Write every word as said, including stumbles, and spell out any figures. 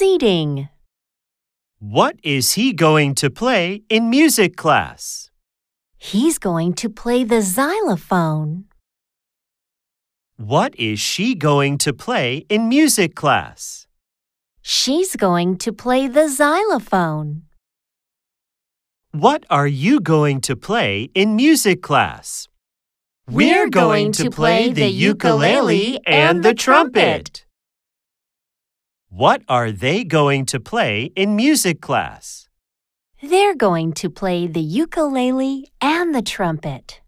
Seating. What is he going to play in music class? He's going to play the xylophone. What is she going to play in music class? She's going to play the xylophone. What are you going to play in music class? We're going to play the ukulele and the trumpet. What are they going to play in music class? They're going to play the ukulele and the trumpet.